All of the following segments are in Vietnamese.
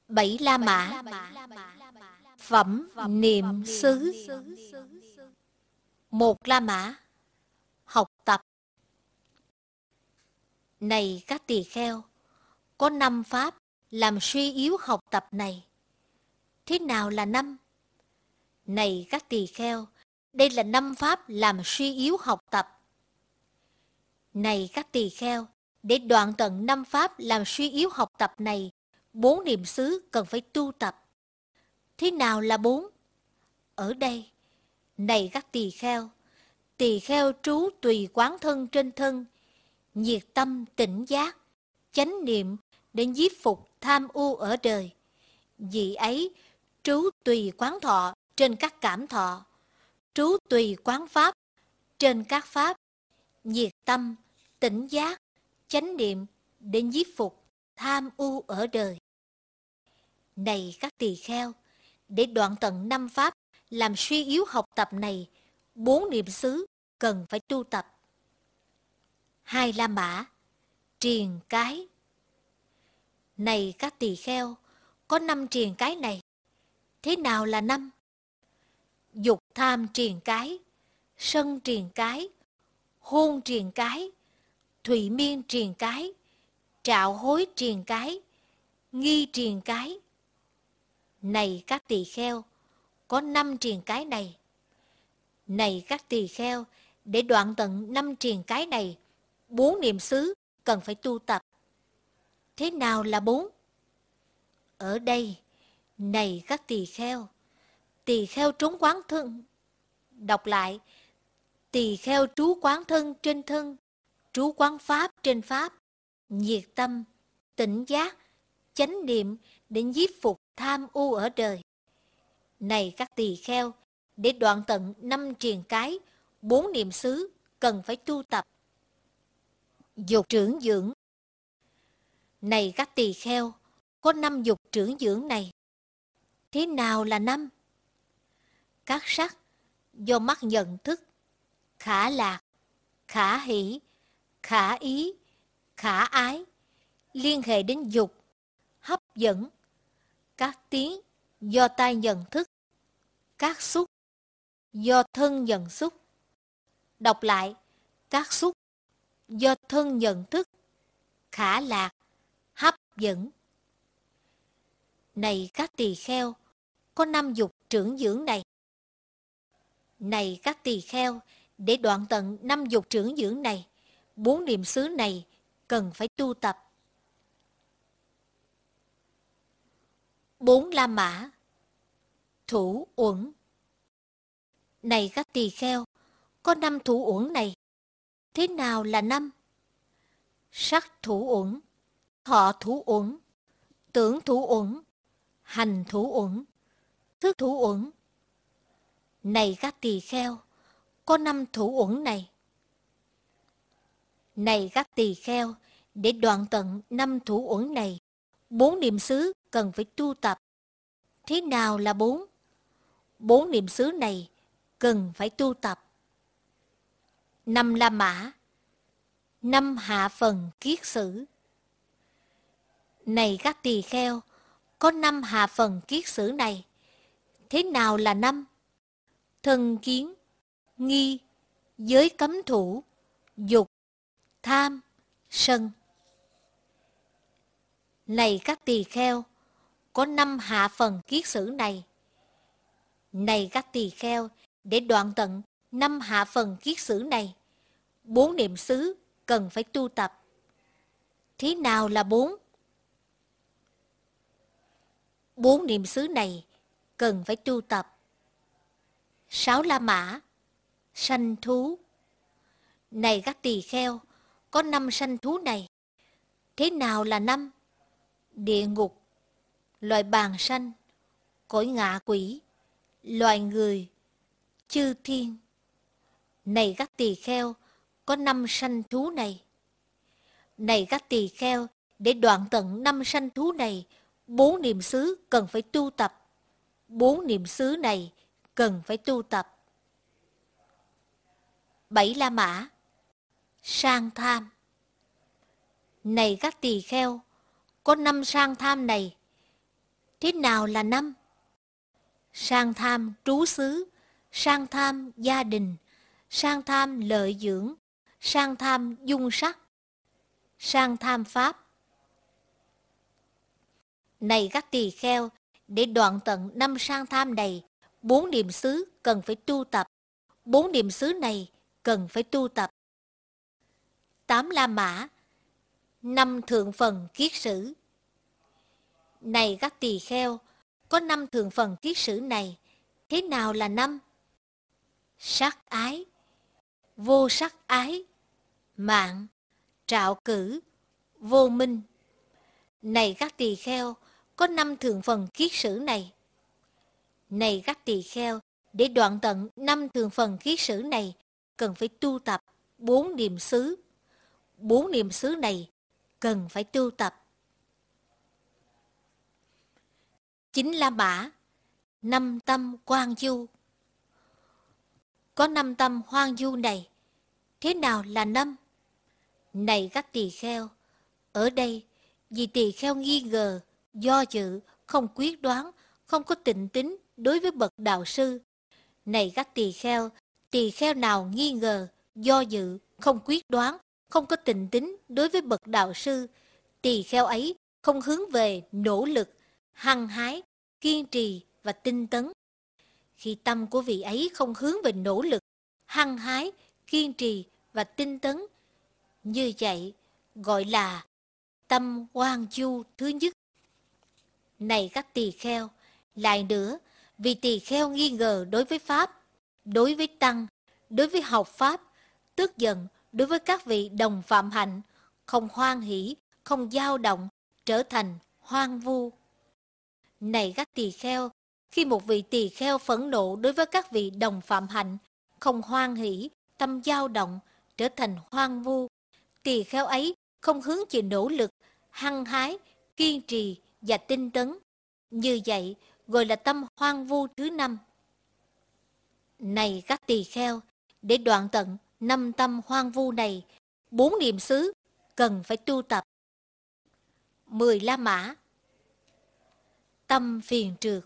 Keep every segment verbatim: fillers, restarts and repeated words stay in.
Bảy La Mã. Phẩm niệm xứ. Một La Mã. Học tập. Này các tỳ kheo, có năm pháp làm suy yếu học tập này. Thế nào là năm? Này các tỳ kheo, đây là năm pháp làm suy yếu học tập. Này các tỳ kheo, để đoạn tận năm pháp làm suy yếu học tập này, bốn niệm xứ cần phải tu tập. Thế nào là bốn? Ở đây, này các tỳ kheo, tỳ kheo trú tùy quán thân trên thân, nhiệt tâm tỉnh giác, chánh niệm để nhiếp phục tham ưu ở đời. Vị ấy trú tùy quán thọ trên các cảm thọ, trú tùy quán pháp trên các pháp, nhiệt tâm tỉnh giác, chánh niệm để nhiếp phục tham ưu ở đời. Này các tỳ kheo, để đoạn tận năm pháp làm suy yếu học tập này, bốn niệm xứ cần phải tu tập. Hai La Mã. Triền cái. Này các tỳ kheo, có năm triền cái này. Thế nào là năm? Dục tham triền cái, sân triền cái, hôn triền cái, thụy miên triền cái, trạo hối triền cái, nghi triền cái. Này các tỳ kheo, có năm triền cái này. Này các tỳ kheo, để đoạn tận năm triền cái này, bốn niệm xứ cần phải tu tập. Thế nào là bốn? Ở đây, này các tỳ kheo, tỳ kheo trú quán thân. Đọc lại, tỳ kheo trú quán thân trên thân, trú quán pháp trên pháp, nhiệt tâm, tỉnh giác, chánh niệm để nhiếp phục tham ưu ở đời. Này các tỳ kheo, để đoạn tận năm triền cái, bốn niệm xứ cần phải tu tập. Dục trưởng dưỡng. Này các tỳ kheo, có năm dục trưởng dưỡng này. Thế nào là năm? Các sắc do mắt nhận thức, khả lạc, khả hỷ, khả ý, khả ái, liên hệ đến dục, hấp dẫn. Các tiếng do tai nhận thức, các xúc do thân nhận xúc. Đọc lại, các xúc do thân nhận thức, khả lạc, hấp dẫn. Này các tỳ kheo, có năm dục trưởng dưỡng này. Này các tỳ kheo, để đoạn tận năm dục trưởng dưỡng này, bốn niệm xứ này cần phải tu tập. Bốn La Mã. Thủ uẩn. Này các tỳ kheo, có năm thủ uẩn này. Thế nào là năm? Sắc thủ uẩn, thọ thủ uẩn, tưởng thủ uẩn, hành thủ uẩn, thức thủ uẩn. Này các tỳ kheo, có năm thủ uẩn này. Này các tỳ kheo, để đoạn tận năm thủ uẩn này, bốn niệm xứ cần phải tu tập. Thế nào là bốn? Bốn niệm xứ này cần phải tu tập. Năm La Mã. Năm hạ phần kiết sử. Này các tỳ kheo, có năm hạ phần kiết sử này. Thế nào là năm? Thân kiến, nghi, giới cấm thủ, dục, tham, sân. Này các tỳ kheo, có năm hạ phần kiết sử này. Này các tỳ kheo, để đoạn tận năm hạ phần kiết sử này, bốn niệm xứ cần phải tu tập. Thế nào là bốn? Bốn niệm xứ này cần phải tu tập. Sáu La Mã. Sanh thú. Này các tỳ kheo, có năm sanh thú này. Thế nào là năm? Địa ngục, loài bàng sanh, cõi ngạ quỷ, loài người, chư thiên. Này các tỳ kheo, có năm sanh thú này. Này các tỳ kheo, để đoạn tận năm sanh thú này, bốn niệm xứ cần phải tu tập. Bốn niệm xứ này cần phải tu tập. Bảy La Mã. Sang tham. Này các tỳ kheo, có năm sang tham này. Thế nào là năm? Sang tham trú xứ, sang tham gia đình, sang tham lợi dưỡng, sang tham dung sắc, sang tham pháp. Này các tỳ kheo, để đoạn tận năm sang tham này, bốn niệm xứ cần phải tu tập. Bốn niệm xứ này cần phải tu tập. Tám la mã, năm thượng phần kiết sử. Này các tỳ kheo, có năm thượng phần kiết sử này. Thế nào là năm? Sắc ái, vô sắc ái, mạng, trạo cử, vô minh. Này các tỳ kheo, có năm thượng phần kiết sử này. Này các tỳ kheo, để đoạn tận năm thượng phần kiết sử này, cần phải tu tập bốn niệm xứ. Bốn niệm xứ này cần phải tu tập. Chín la mã, năm tâm quang du. Có năm tâm hoang du này. Thế nào là năm? Này các tỳ kheo, ở đây vì tỳ kheo nghi ngờ, do dự, không quyết đoán, không có tịnh tín đối với bậc đạo sư. Này các tỳ kheo, tỳ kheo nào nghi ngờ, do dự, không quyết đoán, không có tịnh tín đối với bậc đạo sư, tỳ kheo ấy không hướng về nỗ lực, hăng hái, kiên trì và tinh tấn. Khi tâm của vị ấy không hướng về nỗ lực, hăng hái, kiên trì và tinh tấn, như vậy gọi là tâm hoang du thứ nhất. Này các tỳ kheo, lại nữa, vì tỳ kheo nghi ngờ đối với Pháp, đối với Tăng, đối với học Pháp, tức giận đối với các vị đồng phạm hạnh, không hoan hỷ, không dao động, trở thành hoang vu. Này các tỳ kheo, khi một vị tỳ kheo phẫn nộ đối với các vị đồng phạm hạnh, không hoan hỷ, tâm dao động, trở thành hoang vu, tỳ kheo ấy không hướng về nỗ lực, hăng hái, kiên trì và tinh tấn. Như vậy gọi là tâm hoang vu thứ năm. Này các tỳ kheo, để đoạn tận năm tâm hoang vu này, bốn niệm xứ cần phải tu tập. Mười la mã, tâm phiền trượt.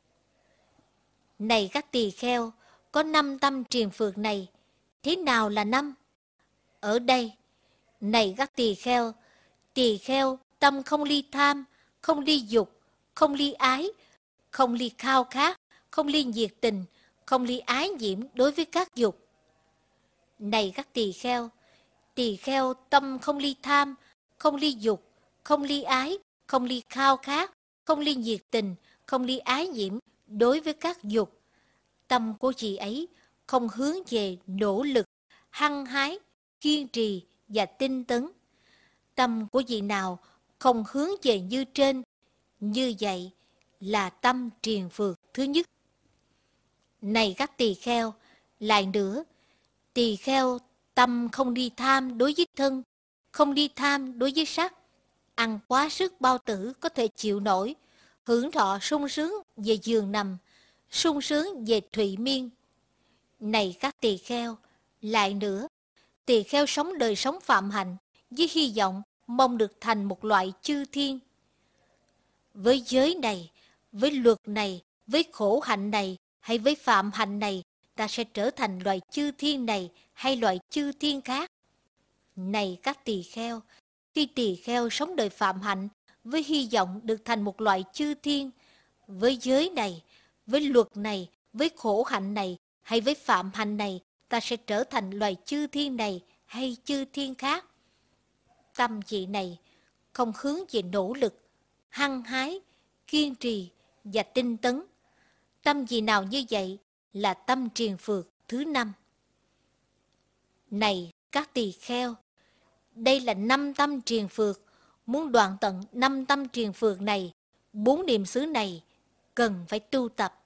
Này các tỳ kheo, có năm tâm triền phượt này. Thế nào là năm? Ở đây, này các tỳ kheo, tỳ kheo tâm không ly tham, không ly dục, không ly ái, không ly khao khát, không ly nhiệt tình, không ly ái nhiễm đối với các dục. Này các tỳ kheo, tỳ kheo tâm không ly tham, không ly dục, không ly ái, không ly khao khát, không ly nhiệt tình, không ly ái nhiễm đối với các dục. Tâm của chị ấy không hướng về nỗ lực, hăng hái, kiên trì và tinh tấn. Tâm của vị nào không hướng về như trên, như vậy là tâm triền phượt thứ nhất. Này các tỳ kheo, lại nữa, tỳ kheo tâm không đi tham đối với thân, không đi tham đối với sắc, ăn quá sức bao tử có thể chịu nổi, hưởng thọ sung sướng về giường nằm, sung sướng về thụy miên. Này các tỳ kheo, lại nữa, tỳ kheo sống đời sống phạm hạnh với hy vọng mong được thành một loại chư thiên. Với giới này, với luật này, với khổ hạnh này hay với phạm hạnh này, ta sẽ trở thành loại chư thiên này hay loại chư thiên khác. Này các tỳ kheo, khi tỳ kheo sống đời phạm hạnh với hy vọng được thành một loại chư thiên, với giới này, với luật này, với khổ hạnh này hay với phạm hạnh này, ta sẽ trở thành loài chư thiên này hay chư thiên khác. Tâm vị này không hướng về nỗ lực, hăng hái, kiên trì và tinh tấn. Tâm vị nào như vậy là tâm triền phượt thứ năm. Này các tỳ kheo, đây là năm tâm triền phượt. Muốn đoạn tận năm tâm triền phượt này, bốn niệm xứ này cần phải tu tập.